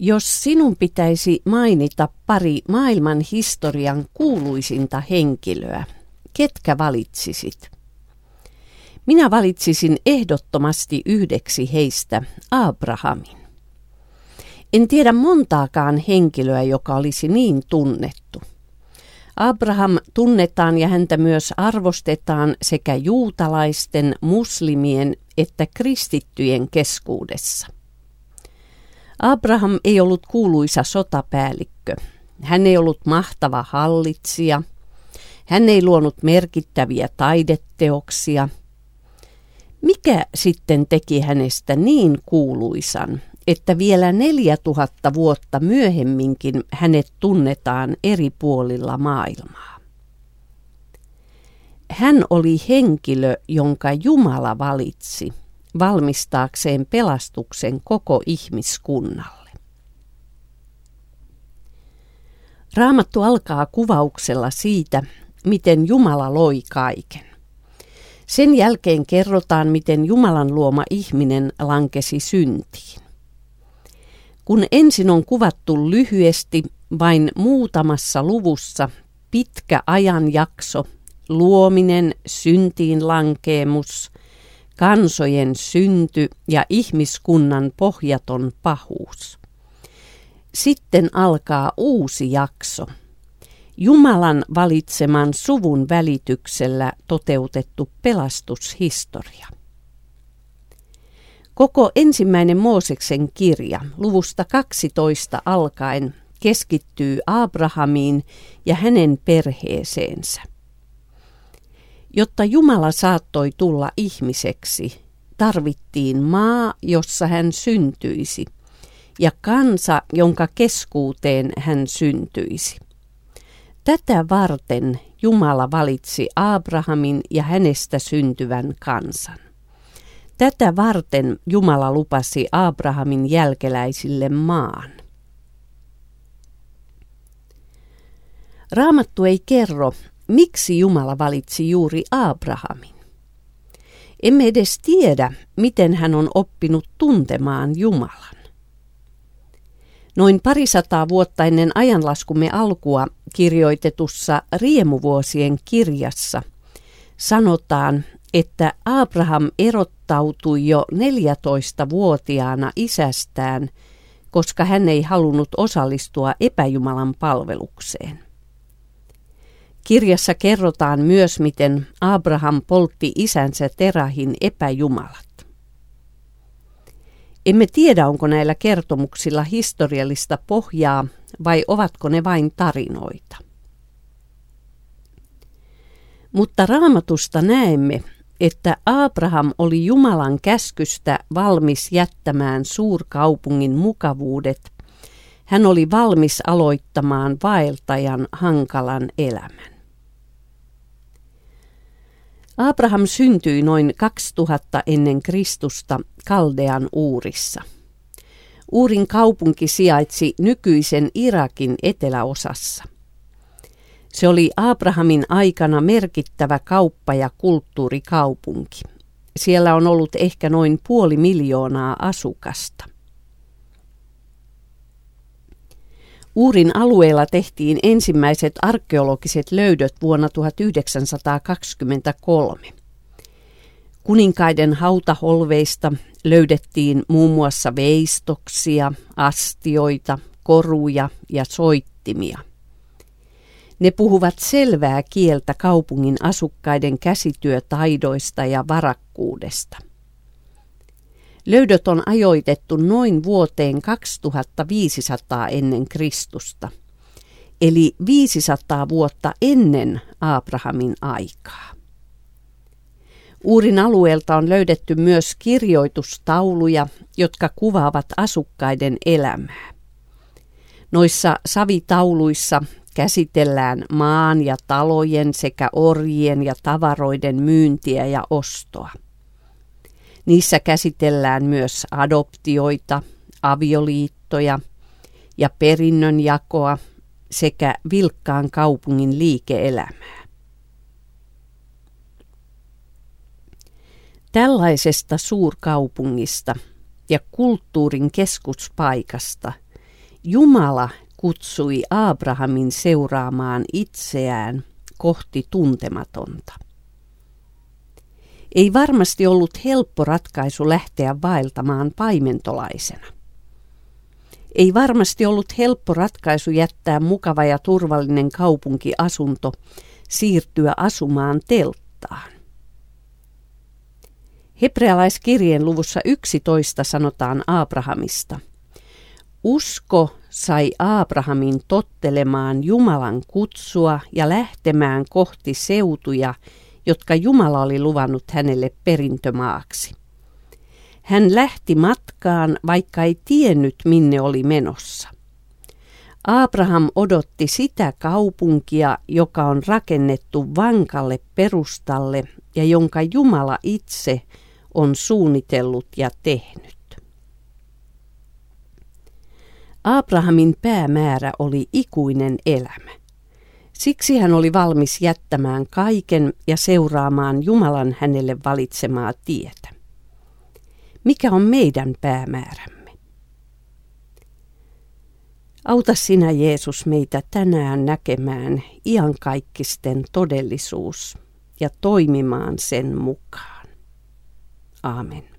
Jos sinun pitäisi mainita pari maailman historian kuuluisinta henkilöä, ketkä valitsisit? Minä valitsisin ehdottomasti yhdeksi heistä Abrahamin. En tiedä montaakaan henkilöä, joka olisi niin tunnettu. Abraham tunnetaan ja häntä myös arvostetaan sekä juutalaisten, muslimien että kristittyjen keskuudessa. Abraham ei ollut kuuluisa sotapäällikkö. Hän ei ollut mahtava hallitsija. Hän ei luonut merkittäviä taideteoksia. Mikä sitten teki hänestä niin kuuluisan, että vielä 4000 vuotta myöhemminkin hänet tunnetaan eri puolilla maailmaa? Hän oli henkilö, jonka Jumala valitsi valmistaakseen pelastuksen koko ihmiskunnalle. Raamattu alkaa kuvauksella siitä, miten Jumala loi kaiken. Sen jälkeen kerrotaan, miten Jumalan luoma ihminen lankesi syntiin. Kun ensin on kuvattu lyhyesti vain muutamassa luvussa pitkä ajanjakso, luominen, syntiin lankeemus, kansojen synty ja ihmiskunnan pohjaton pahuus. Sitten alkaa uusi jakso. Jumalan valitseman suvun välityksellä toteutettu pelastushistoria. Koko ensimmäinen Mooseksen kirja luvusta 12 alkaen keskittyy Abrahamiin ja hänen perheeseensä. Jotta Jumala saattoi tulla ihmiseksi, tarvittiin maa, jossa hän syntyisi, ja kansa, jonka keskuuteen hän syntyisi. Tätä varten Jumala valitsi Abrahamin ja hänestä syntyvän kansan. Tätä varten Jumala lupasi Abrahamin jälkeläisille maan. Raamattu ei kerro, miksi Jumala valitsi juuri Abrahamin. Emme edes tiedä, miten hän on oppinut tuntemaan Jumalan. Noin 200 vuotta ennen ajanlaskumme alkua kirjoitetussa Riemuvuosien kirjassa sanotaan, että Abraham erottautui jo 14-vuotiaana isästään, koska hän ei halunnut osallistua epäjumalan palvelukseen. Kirjassa kerrotaan myös, miten Abraham poltti isänsä Terahin epäjumalat. Emme tiedä, onko näillä kertomuksilla historiallista pohjaa vai ovatko ne vain tarinoita. Mutta Raamatusta näemme, että Abraham oli Jumalan käskystä valmis jättämään suurkaupungin mukavuudet. Hän oli valmis aloittamaan vaeltajan hankalan elämän. Abraham syntyi noin 2000 ennen Kristusta Kaldean Uurissa. Uurin kaupunki sijaitsi nykyisen Irakin eteläosassa. Se oli Abrahamin aikana merkittävä kauppa- ja kulttuurikaupunki. Siellä on ollut ehkä noin 500 000 asukasta. Uurin alueella tehtiin ensimmäiset arkeologiset löydöt vuonna 1923. Kuninkaiden hautaholveista löydettiin muun muassa veistoksia, astioita, koruja ja soittimia. Ne puhuvat selvää kieltä kaupungin asukkaiden käsityötaidoista ja varakkuudesta. Löydöt on ajoitettu noin vuoteen 2500 ennen Kristusta, eli 500 vuotta ennen Abrahamin aikaa. Uurin alueelta on löydetty myös kirjoitustauluja, jotka kuvaavat asukkaiden elämää. Noissa savitauluissa käsitellään maan ja talojen sekä orjien ja tavaroiden myyntiä ja ostoa. Niissä käsitellään myös adoptioita, avioliittoja ja perinnönjakoa sekä vilkkaan kaupungin liike-elämää. Tällaisesta suurkaupungista ja kulttuurin keskuspaikasta Jumala kutsui Abrahamin seuraamaan itseään kohti tuntematonta. Ei varmasti ollut helppo ratkaisu lähteä vaeltamaan paimentolaisena. Ei varmasti ollut helppo ratkaisu jättää mukava ja turvallinen kaupunkiasunto, siirtyä asumaan telttaan. Hebrealaiskirjeen luvussa 11 sanotaan Abrahamista: usko sai Abrahamin tottelemaan Jumalan kutsua ja lähtemään kohti seutuja, jotka Jumala oli luvannut hänelle perintömaaksi. Hän lähti matkaan, vaikka ei tiennyt, minne oli menossa. Abraham odotti sitä kaupunkia, joka on rakennettu vankalle perustalle ja jonka Jumala itse on suunnitellut ja tehnyt. Abrahamin päämäärä oli ikuinen elämä. Siksi hän oli valmis jättämään kaiken ja seuraamaan Jumalan hänelle valitsemaa tietä. Mikä on meidän päämäärämme? Auta sinä, Jeesus, meitä tänään näkemään iankaikkisten todellisuus ja toimimaan sen mukaan. Aamen.